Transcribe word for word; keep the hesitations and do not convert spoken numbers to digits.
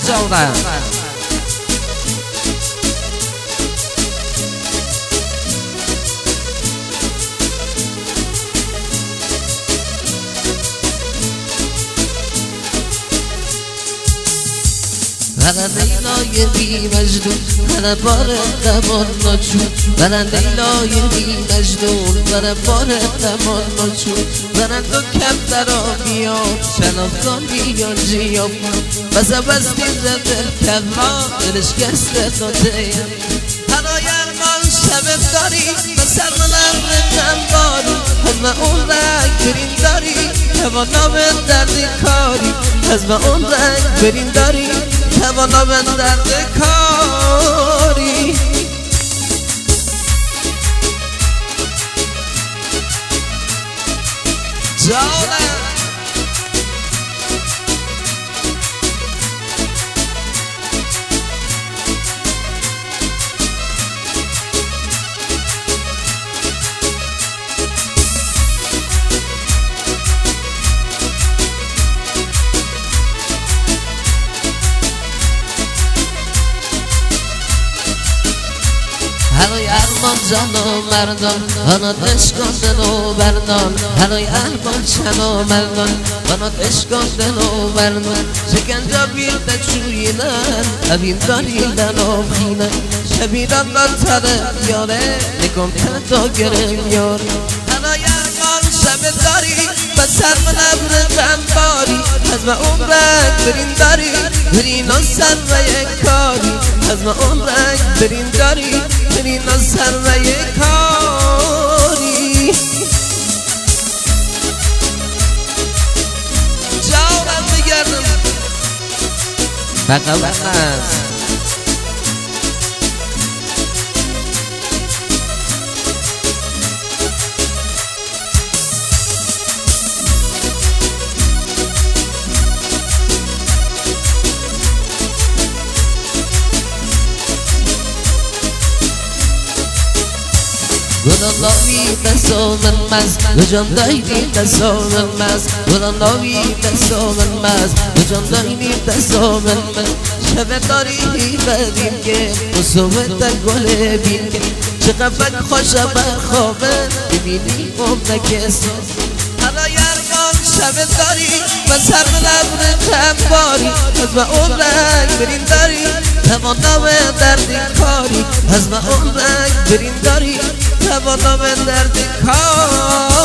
جانم برن لیلای بی مجنون برن بار قمان ناچون برن لیلای بی مجنون برن بار قمان ناچون برن دو کم درا بیان شنافتان بیان جیاب بزا بستین دل کلما دلش گسته ناتیم هنای ارمان شبت داری و سرمن امر تنباری از اون رنگ برین داری توانا به درد کاری از اون رنگ برین داری توانا به درد کاری جانم هنوی ارمان جان و مردان آنات اشکاندن و بردان هنوی ارمان جان و مردان آنات اشکاندن و بردان شکنجا بیرده چوینن اوین داریدن و خینن شبیران را طرف یاره نکن پتا گرم یاره هنوی ارمان شب داری و سر من ابر غمباری از ما اون رنگ برین داری برین و سر و یک کاری از ما اون رنگ برین داری برین و سر و یک کاری جاورم بگردم بقا بقا گلان ناوی دستا من مز بجان دایدی دستا من مز گلان ناوی دستا من مز بجان دایدی دستا من مز شب داری بدیم که مصوبت گل بین که چقدر فکر خوشم خوابه ببینی عمرک ساز هنای ارمان شب داری من سر من ابر غمباری از ما اون رنگ برین داری توانا به درد کاری از ما اون رنگ برین داری توانا به درد کار